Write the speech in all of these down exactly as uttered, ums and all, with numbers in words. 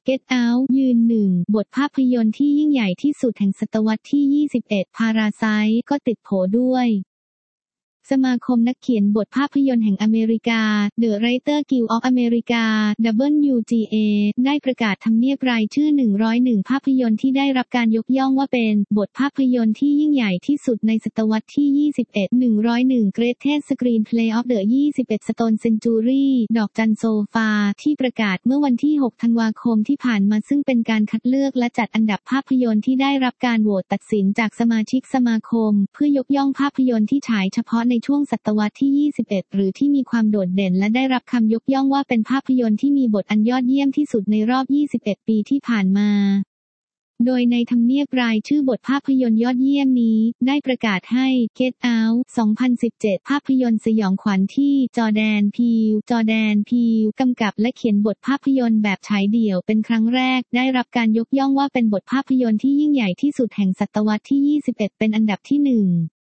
Get Out ยืนหนึ่งบทภาพยนตร์ที่ยิ่งใหญ่ที่สุดแห่งศตวรรษที่ยี่สิบเอ็ด Parasite ก็ติดโผด้วยสมาคมนักเขียนบทภาพยนตร์แห่งอเมริกา The Writers Guild of America ดับเบิลยู จี เอ ได้ประกาศทำเนียบรายชื่อหนึ่งร้อยเอ็ดภาพยนตร์ที่ได้รับการยกย่องว่าเป็นบทภาพยนตร์ที่ยิ่งใหญ่ที่สุดในศตวรรษที่ยี่สิบเอ็ด หนึ่งร้อยเอ็ด Greatest Screenplay of the ยี่สิบเอ็ด Stone Century ดอกจันโซฟาที่ประกาศเมื่อวันที่หกธันวาคมที่ผ่านมาซึ่งเป็นการคัดเลือกและจัดอันดับภาพยนตร์ที่ได้รับการโหวตตัดสินจากสมาชิกสมาคมเพื่อยกย่องภาพยนตร์ที่ฉายเฉพาะในช่วงศตวรรษที่ยี่สิบเอ็ดหรือที่มีความโดดเด่นและได้รับคำยกย่องว่าเป็นภาพยนตร์ที่มีบทอันยอดเยี่ยมที่สุดในรอบยี่สิบเอ็ดปีที่ผ่านมาโดยในทำเนียบรายชื่อบทภาพยนตร์ยอดเยี่ยมนี้ได้ประกาศให้ Get Out สองพันสิบเจ็ด ภาพยนตร์สยองขวัญที่จอร์แดน พีล จอร์แดน พีล กำกับและเขียนบทภาพยนตร์แบบฉายเดี่ยวเป็นครั้งแรกได้รับการยกย่องว่าเป็นบทภาพยนตร์ที่ยิ่งใหญ่ที่สุดแห่งศตวรรษที่ยี่สิบเอ็ดเป็นอันดับที่หนึ่ง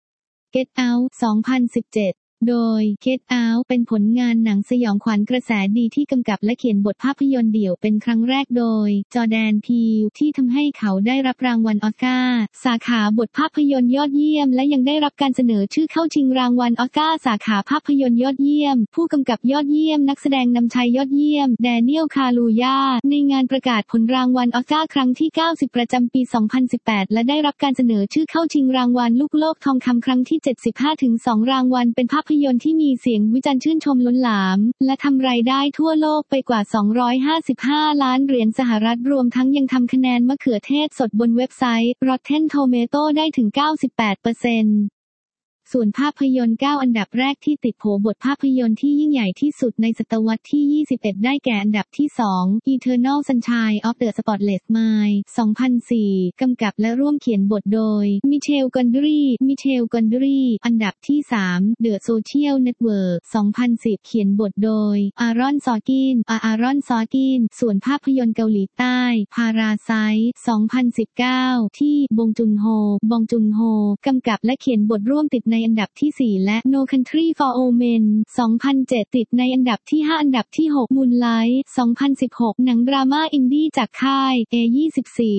Get Out สองพันสิบเจ็ดโดย Get Out เป็นผลงานหนังสยองขวัญกระแสดีที่กำกับและเขียนบทภาพยนตร์เดี่ยวเป็นครั้งแรกโดยจอร์แดน พีลที่ทำให้เขาได้รับรางวัลออสการ์สาขาบทภาพยนตร์ยอดเยี่ยมและยังได้รับการเสนอชื่อเข้าชิงรางวัลออสการ์สาขาภาพยนตร์ยอดเยี่ยมผู้กำกับยอดเยี่ยมนักแสดงนำชายยอดเยี่ยมแดเนียล คาลูยาในงานประกาศผลรางวัลออสการ์ครั้งที่เก้าสิบประจำปีสองพันสิบแปดและได้รับการเสนอชื่อเข้าชิงรางวัลลูกโลกทองคำครั้งที่เจ็ดสิบห้าถึงสองรางวัลเป็นภาพยนตร์ที่มีเสียงวิจารณ์ชื่นชมล้นหลามและทำรายได้ทั่วโลกไปกว่าสองร้อยห้าสิบห้าล้านเหรียญสหรัฐรวมทั้งยังทำคะแนนมะเขือเทศสดบนเว็บไซต์ Rotten Tomatoes ได้ถึง เก้าสิบแปดเปอร์เซ็นต์ส่วนภาพยนตร์เก้าอันดับแรกที่ติดโผบทภาพยนตร์ที่ยิ่งใหญ่ที่สุดในศตวรรษที่ยี่สิบเอ็ดได้แก่อันดับที่สอง Eternal Sunshine of the Spotless Mind สองพันสี่ กำกับและร่วมเขียนบทโดยมิเชล กอนดรีมิเชล กอนดรีอันดับที่สาม The Social Network สองพันสิบ เขียนบทโดยอารอน ซอร์กินอารอน ซอร์กินส่วนภาพยนตร์เกาหลีใต้ Parasite สองพันสิบเก้า ที่บงจุนโฮบงจุนโฮกำกับและเขียนบทร่วมติดในอันดับที่สี่และ No Country for Old Men สองพันเจ็ด ติดในอันดับที่ห้าอันดับที่หก Moonlight สองพันสิบหก หนังดราม่าอินดี้จากค่าย เอ ยี่สิบสี่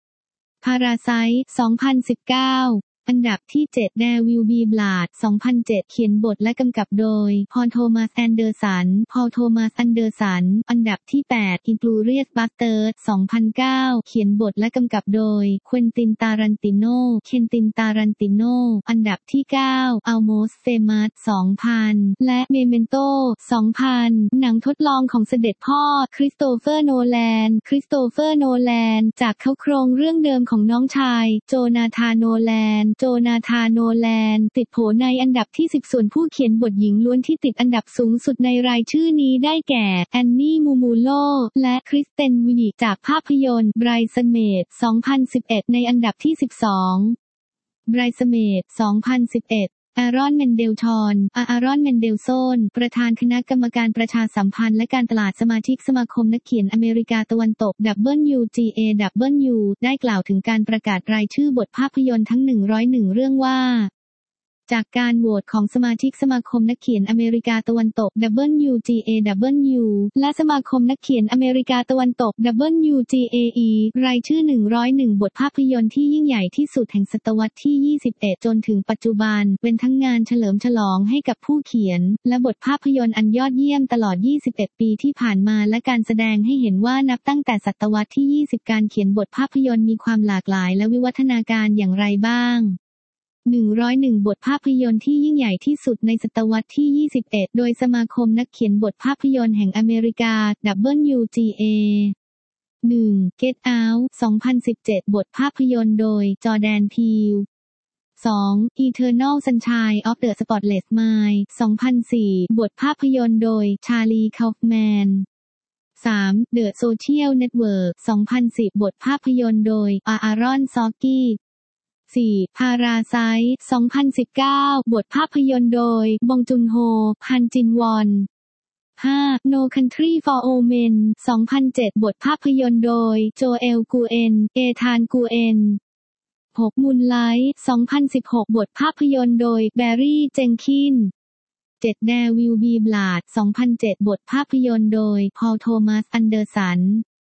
Parasite สองพันสิบเก้าอันดับที่เจ็ด There Will Be Blood สองพันเจ็ด เขียนบทและกำกับโดยพอล โทมัส แอนเดอร์สันพอล โทมัส แอนเดอร์สันอันดับที่แปด Inglourious Basterds สองพันเก้า เขียนบทและกำกับโดยควินติน ตารันติโนเคนติน ตารันติโนอันดับที่เก้า Almost Famous สองพัน และ Memento สองพัน หนังทดลองของเสด็จพ่อคริสโตเฟอร์โนแลนคริสโตเฟอร์โนแลนจากเขาโครงเรื่องเดิมของน้องชายโจนาธาน โนแลนโจนาธาน โนแลนติดโผในอันดับที่สิบส่วนผู้เขียนบทหญิงล้วนที่ติดอันดับสูงสุดในรายชื่อนี้ได้แก่แอนนี่ มูมูโลและคริสเตน วินิจากภาพยนตร์ Bridesmaids สองพันสิบเอ็ดในอันดับที่สิบสอง Bridesmaids สองพันสิบเอ็ดอารอน เมนเดลชอนอารอน เมนเดลโซนประธานคณะกรรมการประชาสัมพันธ์และการตลาดสมาชิกสมาคมนักเขียนอเมริกาตะวันตก ดับเบิลยู จี เอ ดับเบิลยู ได้กล่าวถึงการประกาศรายชื่อบทภาพยนตร์ทั้งหนึ่งร้อยเอ็ดเรื่องว่าจากการโหวตของสมาชิกสมาคมนักเขียนอเมริกาตะวันตก ดับเบิลยู จี เอ ดับเบิลยู และสมาคมนักเขียนอเมริกาตะวันตก ดับเบิลยู จี เอ อี รายชื่อหนึ่งร้อยเอ็ดบทภาพยนตร์ที่ยิ่งใหญ่ที่สุดแห่งศตวรรษที่ยี่สิบเอ็ดจนถึงปัจจุบันเป็นทั้งงานเฉลิมฉลองให้กับผู้เขียนและบทภาพยนตร์อันยอดเยี่ยมตลอดยี่สิบเอ็ดปีที่ผ่านมาและการแสดงให้เห็นว่านับตั้งแต่ศตวรรษที่ยี่สิบการเขียนบทภาพยนตร์มีความหลากหลายและวิวัฒนาการอย่างไรบ้างหนึ่งร้อยเอ็ดบทภาพยนตร์ที่ยิ่งใหญ่ที่สุดในศตวรรษที่ยี่สิบเอ็ดโดยสมาคมนักเขียนบทภาพยนตร์แห่งอเมริกา ดับเบิลยู จี เอ หนึ่ง Get Out สองพันสิบเจ็ด บทภาพยนตร์โดยจอร์แดน พีลสอง Eternal Sunshine of the Spotless Mind สองพันสี่ บทภาพยนตร์โดยชาลี คอฟแมนสาม The Social Network สองพันสิบ บทภาพยนตร์โดยอารอน ซอร์กี้สี่ Parasite สองพันสิบเก้า บทภาพยนตร์โดยบงจุนโฮ พันจินวอนห้า No Country for Old Men สองพันเจ็ด บทภาพยนตร์โดยโจเอล กูเอน เอธาน กูเอนหก Moonlight สองพันสิบหก บทภาพยนตร์โดยแบร์รี่ เจนคินส์เจ็ด There Will Be Blood สองพันเจ็ด บทภาพยนตร์โดยพอล โทมัส แอนเดอร์สัน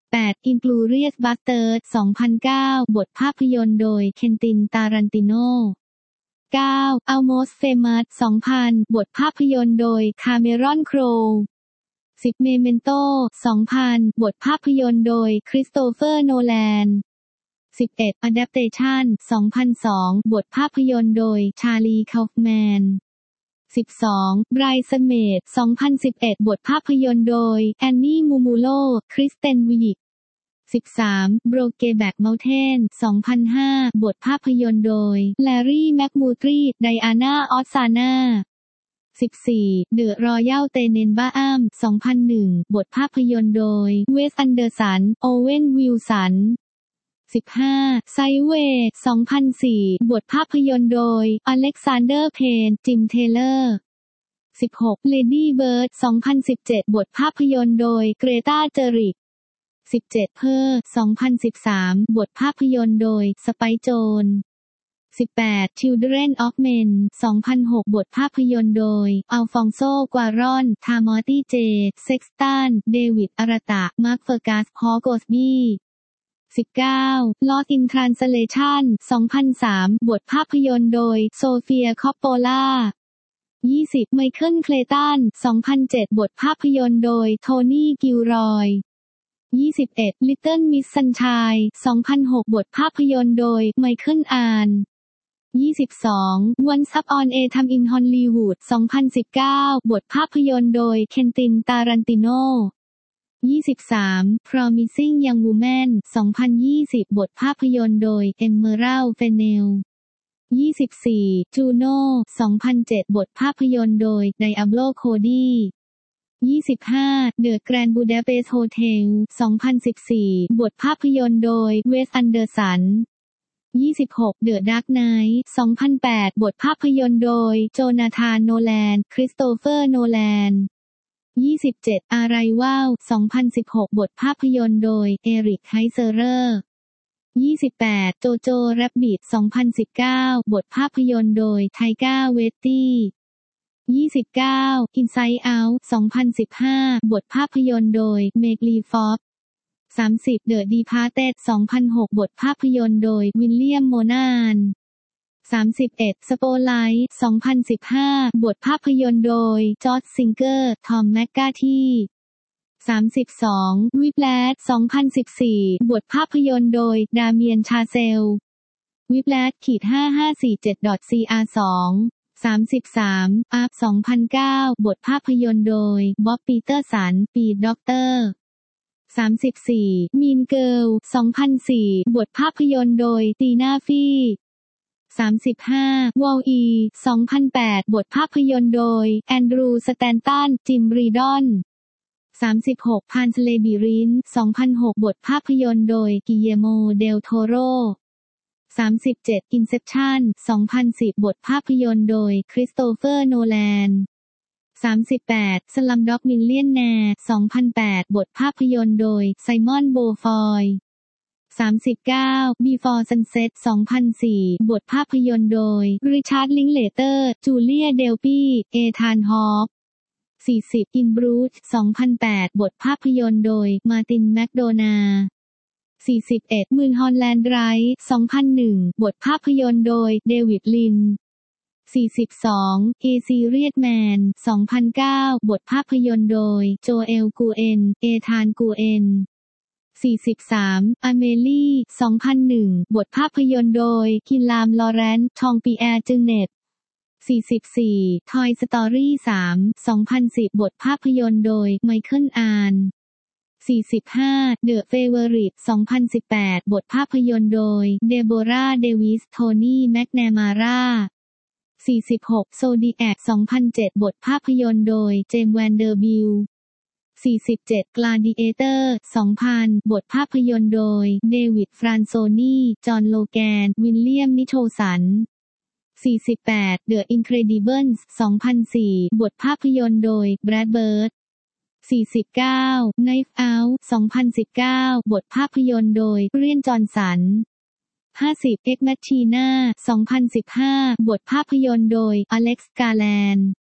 แปด Inglourious Basterds สองพันเก้า บทภาพยนตร์โดยเควินติน ตารันติโน เก้า Almost Famous สองพัน บทภาพยนตร์โดยคาเมรอน โครว์สิบ Memento สองพัน บทภาพยนตร์โดยคริสโตเฟอร์ โนแลนสิบเอ็ด Adaptation สองพันสอง บทภาพยนตร์โดยชาลี คาufแมนสิบสอง Bridesmaids สองพันสิบเอ็ด บทภาพยนตร์โดยแอนนี่ มูมูโล คริสเตน วิยิกสิบสาม Brokeback Mountain สองพันห้า บทภาพยนตร์โดยแลรี่ แมคมูทรี ไดอาน่า ออสซาน่าสิบสี่ The Royal Tenenbaums สองพันหนึ่ง บทภาพยนตร์โดยเวส อันเดอร์สัน โอเวน วิลสันสิบห้า Sideways สองพันสี่ บทภาพยนตร์โดยอเล็กซานเดอร์ เพน จิม เทเลอร์สิบหก Lady Bird สองพันสิบเจ็ด บทภาพยนตร์โดยเกรตา เจอริกสิบเจ็ด Her สองพันสิบสาม บทภาพยนตร์โดยสไปซ์ โจนสิบแปด Children of Men สองพันหก บทภาพยนตร์โดยอัลฟองโซ กวารอน ทามอร์ตี้ เจ เซ็กสตัน เดวิด อาราตะ มาร์ค เฟอร์กัส ฮอว์ โกสบี้ สิบเก้า Lost in Translation สองพันสาม บทภาพยนตร์โดยโซเฟีย คอปโปล่ายี่สิบ ไมเคิล เคลตัน สองพันเจ็ด บทภาพยนตร์โดยโทนี่ กิลรอยยี่สิบเอ็ด Little Miss Sunshine สองพันหก บทภาพยนตร์โดยไมเคิล อานยี่สิบสอง Once Upon a Time in Hollywood สองพันสิบเก้า บทภาพยนตร์โดยเควินติน ตารันติโนยี่สิบสาม Promising Young Woman สองพันยี่สิบ บทภาพยนตร์โดยเอมเมอรัลด์ เฟเนลยี่สิบสี่ Juno สองพันเจ็ด บทภาพยนตร์โดยไดอาโบ โคดี้ยี่สิบห้า The Grand Budapest Hotel สองพันสิบสี่ บทภาพยนตร์โดยเวส อันเดอร์สันยี่สิบหก The Dark Knight สองพันแปด บทภาพยนตร์โดยโจนาธาน โนแลน คริสโตเฟอร์ โนแลนยี่สิบเจ็ด Arrival สองพันสิบหก บทภาพยนตร์โดยเอริก ไฮเซอเรอร์ยี่สิบแปด Jojo Rabbit สองพันสิบเก้า บทภาพยนตร์โดยไทก้า เวตตี้ยี่สิบเก้า Inside Out สองพันสิบห้า บทภาพยนตร์โดยเมกลีฟอปสามสิบ The Departed สองพันหก บทภาพยนตร์โดยวิลเลียม โมนานสามสิบเอ็ด Spotlight สองพันสิบห้า บทภาพยนตร์โดยจอร์จ ซิงเกอร์ ทอม แมคกาทีสามสิบสอง Whiplash สองพันสิบสี่ บทภาพยนตร์โดยดาเมียน ชาเซล Whiplash ห้าห้าสี่เจ็ด ซี อาร์ สองสามสิบสาม Up สองพันเก้า บทภาพยนตร์โดยบ๊อบ ปีเตอร์สัน ปีดด็อกเตอร์สามสิบสี่ Mean Girl สองพันสี่ บทภาพยนตร์โดยตีน่าฟีสามสิบห้า Wall-E สองพันแปด บทภาพยนตร์โดยแอนดรู สแตนตัน จิม รีดอนสามสิบหก Pan's Labyrinth สองพันหก บทภาพยนตร์โดยกิเยโม เดล โทโรสามสิบเจ็ด Inception สองพันสิบ บทภาพยนตร์โดยคริสโตเฟอร์ โนแลนสามสิบแปด Slumdog Millionaire สองพันแปด บทภาพยนตร์โดยไซมอน โบฟอยสามสิบเก้า Before Sunset สองพันสี่ บทภาพยนตร์โดยริชาร์ด ลิงค์เลเตอร์ จูเลีย เดลปี้ เอธาน ฮอคสี่สิบ In Bruges สองพันแปด บทภาพยนตร์โดยมาร์ติน แมคโดนาสี่สิบเอ็ด มืนฮอลแลนด์ไรท์สองพันหนึ่ง บทภาพยนตร์โดยเดวิด ลินสี่สิบสอง A Serious Man สองพันเก้า บทภาพยนตร์โดยโจเอล กูเอน เอธาน กูเอนสี่สิบสาม อเมลี่สองพันหนึ่ง บทภาพยนตร์โดยคินลาม ลอเรนซ์ ทองปีแอร์ จึงเน็ตสี่สิบสี่ Toy Story สาม สองพันสิบ บทภาพยนตร์โดยไมเคิล อานสี่สิบห้า The Favorite สองพันสิบแปด บทภาพยนตร์โดยเดโบรา เดวิส โทนี่ แมคแนมาราสี่สิบหก Zodiac สองพันเจ็ด บทภาพยนตร์โดยเจมส์ แวนเดอร์บิลต์สี่สิบเจ็ด Gladiator สองพัน บทภาพยนตร์โดยเดวิด ฟรานโซนี จอห์น โลแกน วิลเลียม นิโชสันสี่สิบแปด The Incredibles สองพันสี่ บทภาพยนตร์โดยแบรด เบิร์ดสี่สิบเก้า Knives Out สองพันสิบเก้า บทภาพยนตร์โดยเรียน จอห์นสันห้าสิบ Ex Machina สองพันสิบห้า บทภาพยนตร์โดยอเล็กซ์ กาแลน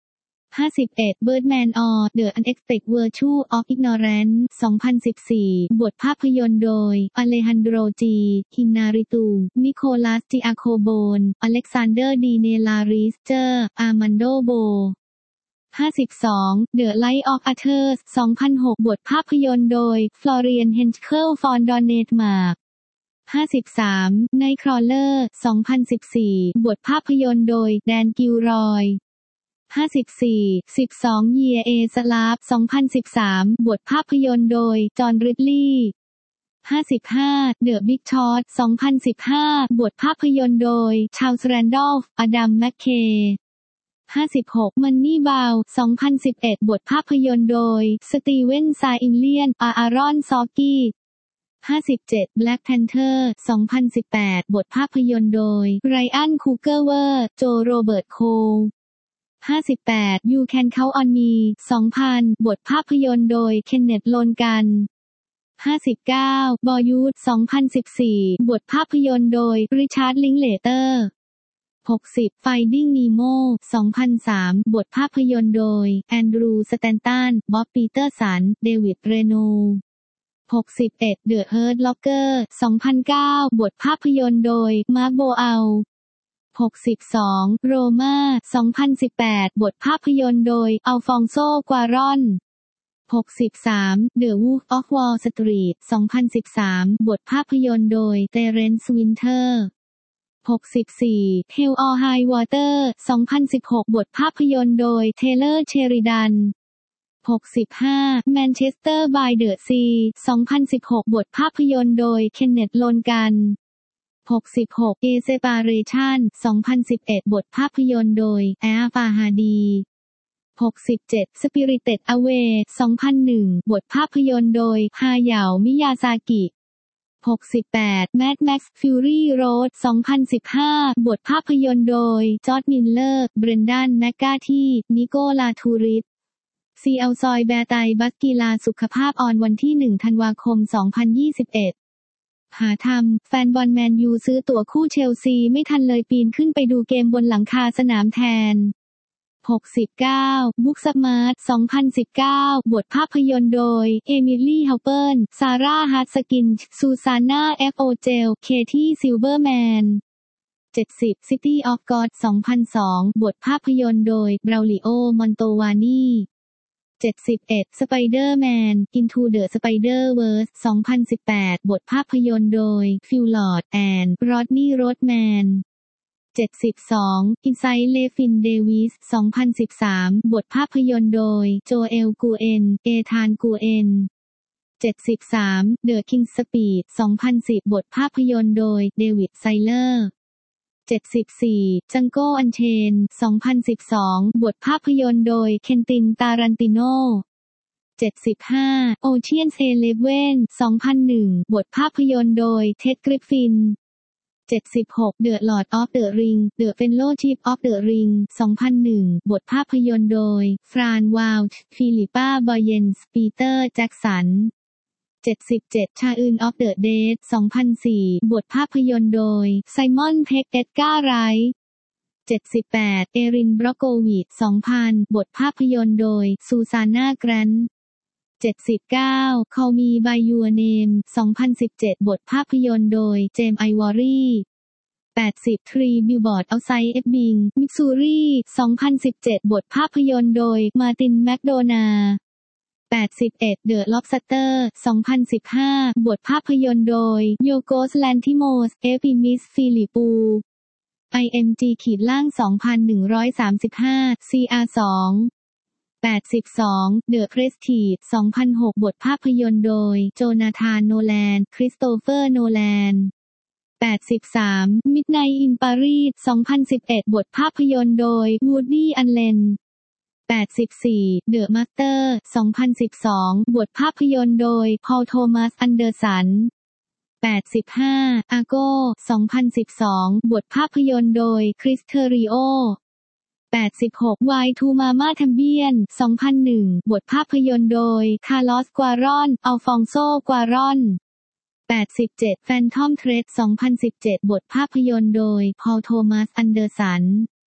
ห้าสิบเอ็ด Birdman or The Unexpected Virtue of Ignorance สองพันสิบสี่ บทภาพยนตร์โดย Alejandro G. Iñárritu นิโคลัส จิอาโคโบน อเล็กซานเดอร์ ดีเนลาริสเจอร์ อาร์มันโด โบ ห้าสิบสอง The Light of Others สองพันหก บทภาพยนตร์โดย Florian Henschel ฟอนดอนเนตมาร์ก ห้าสิบสาม Nightcrawler สองพันสิบสี่ บทภาพยนตร์โดย แดน กิลรอยห้าสิบสี่ สิบสอง Year a Slave สองพันสิบสาม บทภาพยนตร์โดย จอห์น ริดลีย์ ห้าสิบห้า The Big Short สองพันสิบห้า บทภาพยนตร์โดย ชาร์ลส์ แรนดอลฟ์ อดัม แมคเคย์ ห้าสิบหก Moneyball สองพันสิบเอ็ด บทภาพยนตร์โดย สตีเวน ซาอิงเลียน อารอน ซอร์กี้ ห้าสิบเจ็ด Black Panther สองพันสิบแปด บทภาพยนตร์โดย ไรอัน คูเกอร์เวอร์ โจ โรเบิร์ต โคลห้าสิบแปด You Can Count on Me สองพัน บทภาพยนตร์โดย เคนเนธ โลนกัน ห้าสิบเก้า Boyhood สองพันสิบสี่ บทภาพยนตร์โดย ริชาร์ด ลิงค์เลเตอร์ หกสิบ Finding Nemo สองพันสาม บทภาพยนตร์โดย แอนดรู สแตนตัน บ๊อบ ปีเตอร์สัน เดวิด เรโนลด์ หกสิบเอ็ด The Hurt Locker สองพันเก้า บทภาพยนตร์โดย มาร์ค โบอัล หกสิบสอง โรม่า สองพันสิบแปด บทภาพยนตร์โดย อัลฟองโซ กวารอน หกสิบสาม The Wolf of Wall Street สองพันสิบสาม บทภาพยนตร์โดย เทเรนซ์ วินเทอร์ หกสิบสี่ Hell or High Water สองพันสิบหก บทภาพยนตร์โดย เทเลอร์ เชริดัน หกสิบห้า Manchester by the Sea สองพันสิบหก บทภาพยนตร์โดย เคนเนธ โลนกัน หกสิบหก A Separation สองพันสิบเอ็ด บทภาพยนตร์โดย แอร์ ฟาฮาดี หกสิบเจ็ด Spirited Away สองพันหนึ่ง บทภาพยนตร์โดย ฮาเหยา มิยาซากิ หกสิบแปด Mad Max Fury Road สองพันสิบห้า บทภาพยนตร์โดย จอร์จ มิลเลอร์ เบรนดัน แมคกาธี นิโกลา ทูริสซีเอลซอยแบร์ไตบัสกีฬาสุขภาพออนวันที่หนึ่งธันวาคมสองพันยี่สิบเอ็ด หาทำแฟนบอลแมนยูซื้อตั๋วคู่เชลซีไม่ทันเลยปีนขึ้นไปดูเกมบนหลังคาสนามแทน หกสิบเก้า บุ๊กสมาร์ท สองพันสิบเก้า บทภาพยนตร์โดย เอมิลี่ เฮาเปิล ซาร่า ฮาร์ตสกิน ซูซาน่า เอฟ โอ เจล เคที่ ซิลเวอร์แมน เจ็ดสิบ City of God สองพันสอง บทภาพยนตร์โดย เบราลิโอ มอนโตวานี เจ็ดสิบเอ็ด Spider-Man Into the Spider-Verse สองพันสิบแปด บทภาพยนตร์โดย ฟิล ลอร์ด แอน รอดนีย์ โรดแมน เจ็ดสิบสอง Inside Llewellyn Davis สองพันสิบสาม บทภาพยนตร์โดย โจเอล กูเอน เอธาน กูเอน เจ็ดสิบสาม The King's Speech สองพันสิบ บทภาพยนตร์โดย เดวิด ไซเลอร์ เจ็ดสิบสี่ Django Unchained สองพันสิบสอง บทภาพยนตร์โดย เควิน ตารันติโน เจ็ดสิบห้า Ocean's Eleven สองพันหนึ่ง บทภาพยนตร์โดย เท็ด กริฟฟิน เจ็ดสิบหก The Lord of the Ring The Fellowship of the Ring สองพันหนึ่ง บทภาพยนตร์โดย ฟราน วาลด์ ฟิลิปปา บอยเยนส์ ปีเตอร์ แจ็กสัน เจ็ดสิบเจ็ด ชาอื่น of the Dead สองพันสี่ บทภาพยนตร์โดย ไซมอน เพก เอ็ดการ์ ไรท์ เจ็ดสิบแปด เอริน บรอโกวิช สองพัน บทภาพยนตร์โดย ซูซาน่า แกรนท์ เจ็ดสิบเก้า Call Me by Your Name สองพันสิบเจ็ด บทภาพยนตร์โดย เจมส์ ไอวอรีแปดสิบ Three Billboards Outside Ebbing Missouri สองพันสิบเจ็ด บทภาพยนตร์โดย มาร์ติน แมคโดนาห์แปดสิบเอ็ด The Lobster สองพันสิบห้า บทภาพยนตร์โดย โยโกส แลนทิโมส เอฟิมิส ฟิลิปู ไอ เอ็ม จี ขีดล่าง สองพันหนึ่งร้อยสามสิบห้า ซี อาร์ สอง แปดสิบสอง The Prestige สองพันหก บทภาพยนตร์โดย โจนาธาน โนแลน คริสโตเฟอร์ โนแลน แปดสิบสาม Midnight in Paris สองพันสิบเอ็ด บทภาพยนตร์โดย วูดดี้ อัลเลน แปดสิบสี่ The Master สองพันสิบสอง บทภาพยนตร์โดย พอล โทมัส อันเดอร์สัน แปดสิบห้า Argo สองพันสิบสอง บทภาพยนตร์โดย คริส เทอริโอ แปดสิบหก Why to Mama Champion สองพันหนึ่ง บทภาพยนตร์โดย คาร์ลอส กวารอน อัลฟองโซ กวารอน แปดสิบเจ็ด Phantom Thread สองพันสิบเจ็ด บทภาพยนตร์โดย พอล โทมัส อันเดอร์สัน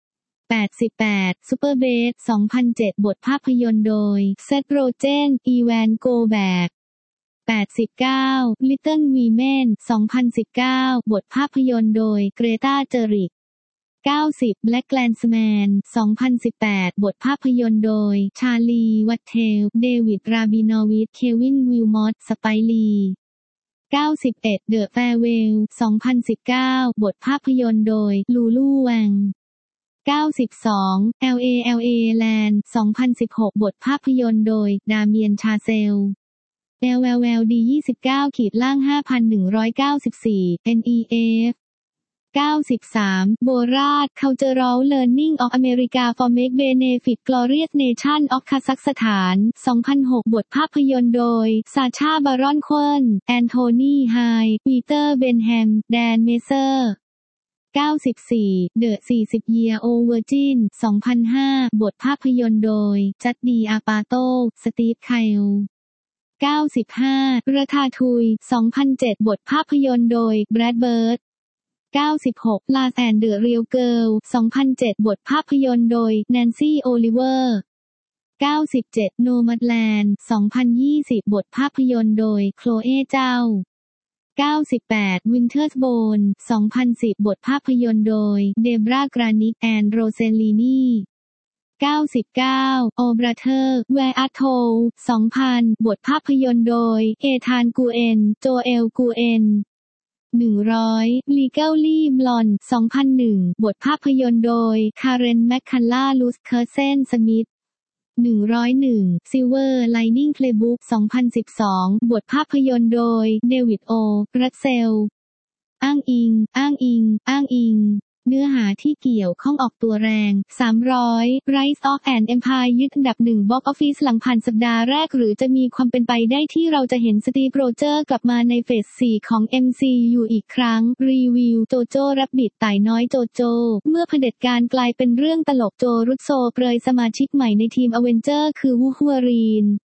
แปดสิบแปด Superbad สองพันเจ็ด บทภาพยนตร์โดย Seth Rogen อีแวนโกแบกแปดสิบเก้า Little Women สองพันสิบเก้า บทภาพยนตร์โดย Greta Gerwig เก้าสิบ BlacKkKlansman สองพันสิบแปด บทภาพยนตร์โดย Charlie Whittle เดวิด ราบินอวิช เควิน วิลมอต สไปค์ ลีเก้าสิบเอ็ด The Farewell สองพันสิบเก้า บทภาพยนตร์โดย ลูลู แวงเก้าสิบสอง แอล เอ แอล เอ Land สองพันสิบหก บทภาพยนตร์โดย ดาเมียน ชาเซล แอล แอล แอล ดี ยี่สิบเก้า ล่าง ห้าพันหนึ่งร้อยเก้าสิบสี่ เอ็น อี เอฟ เก้าสิบสาม Borat Cultural Learning of America for Make Benefit Glorious Nation of Kazakhstan สองพันหก บทภาพยนตร์โดย ซาชา บารอนโควนแอนโทนีไฮปีเตอร์ เบนแฮม แดน เมเซอร์เก้าสิบสี่ The สี่สิบ Year Old Virgin สองพันห้า บทภาพยนตร์โดย จัดดี อาปาโต สตีฟ ไคลเก้าสิบห้า ราทาทุย สองพันเจ็ด บทภาพยนตร์โดย แบรด เบิร์ดเก้าสิบหก Last and the Real Girl สองพันเจ็ด บทภาพยนตร์โดย แนนซี่ โอลิเวอร์เก้าสิบเจ็ด Nomadland สองพันยี่สิบ บทภาพยนตร์โดย โคลเอ เจ้าเก้าสิบแปด Winter's Bone สองพันสิบ บทภาพยนตร์โดย เดบรา กรานิก แอนด์ โรเซลลีนีเก้าสิบเก้า Oh Brother Where Art Thou สองพัน บทภาพยนตร์โดย เอธาน กูเอน โจเอล กูเอนหนึ่งร้อย Legally Blonde สองพันหนึ่ง บทภาพยนตร์โดย คาเรน แมคคัลลา ลูส เคอร์เซน สมิธหนึ่งร้อยเอ็ด Silver Lining Playbook สองพันสิบสอง บทภาพยนตร์โดย เดวิด โอ รัสเซลอ้างอิง อ้างอิง อ้างอิง เนื้อหาที่เกี่ยวข้องออกตัวแรง สามร้อย Rise of an Empire ยึดอันดับหนึ่งบ็อกซ์ออฟฟิศหลังผ่านสัปดาห์แรกหรือจะมีความเป็นไปได้ที่เราจะเห็นสตีฟ โรเจอร์กลับมาในเฟส สี่ ของ เอ็ม ซี ยู อีกครั้ง รีวิว โจโจ้แรบบิทต่ายน้อยโจโจ เมื่อเผด็จการกลายเป็นเรื่องตลกโจ รุสโซเปรยสมาชิกใหม่ในทีมอเวนเจอร์คือวูล์ฟเวอรีน